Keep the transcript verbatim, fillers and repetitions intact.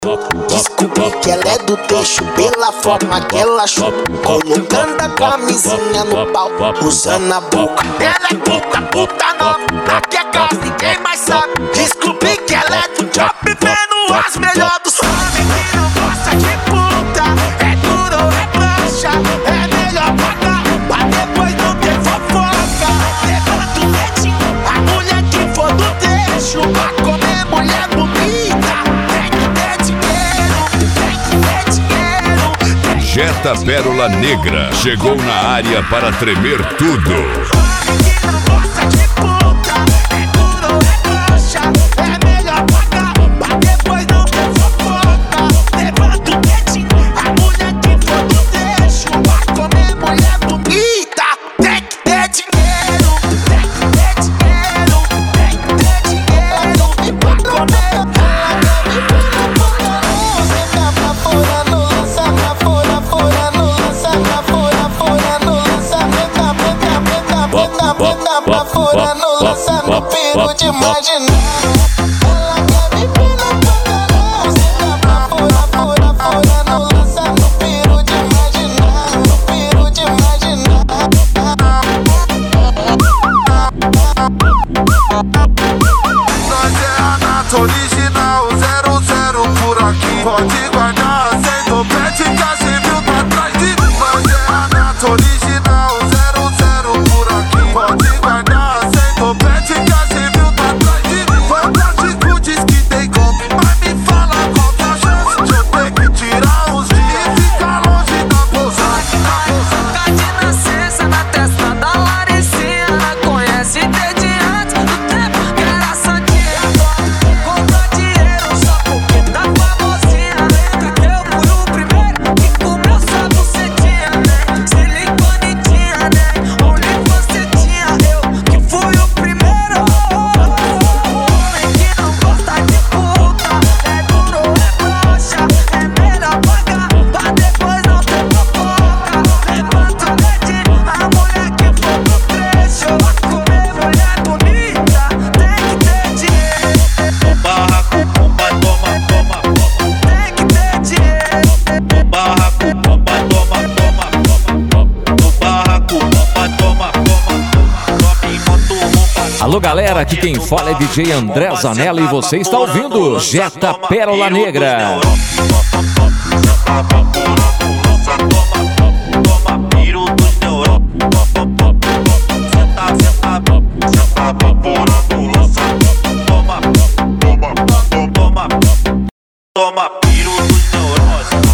Descobri que ela é do trecho pela forma que ela chupa, colocando a camisinha no pau, usando a boca. Ela é puta, puta nova, aqui é casa, ninguém mais sabe. Descobri que ela é do trap, vendo as melhores do sabe que não gosta de puta, é duro ou é broxa, é melhor pagar, pra depois não ter fofoca. Levanta o dedinho, a mulher que for do trecho, pra comer mulher bonita. Jetta Pérola Negra chegou na área para tremer tudo. Pra fora no lança, no piro de imaginar. Ela quer me pôr na boca, não. Senta pra fora, fora, fora no lança, no piro de imaginar, no piro de imaginar. Nós é a Nata original, zero zero por aqui. Pode guardar, sem topete, que a civil tá atrás de mim. Nós é a Nata original, zero zero por aqui. Pode guardar, sem topete, que a civil tá atrás de mim. Fantástico diz que tem golpe, mas me fala qual que é a chance de eu ter que tirar os dias e ficar longe da pousada. Tá de nascença na testa da Laricinha, conhece desde antes do tempo que era santinha. Conta dinheiro só porque tá famosinha, né? Que eu fui o primeiro que comeu sua bucetinha, né? Silicone tinha, né? Only você tinha, eu que fui o primeiro. Homem que não gosta de puta, é duro ou é broxa, é melhor pagar pra depois não ter fofoca. Levanta o dedinho, a mulher que for pro trecho, pra comer mulher bonita, tem que ter dinheiro. No barraco, bomba, toma, toma, toma. Tem que ter dinheiro. No barraco, bomba, toma, toma, toma. No barraco, bomba, toma, toma. Sobe em moto, roupa. Alô galera, aqui quem fala é D J André Zanella e você está ouvindo Jetta Pérola Negra. Toma piro dos neurônios. Senta, senta, senta por ambulância. Toma, toma, toma, toma piro dos neurônios.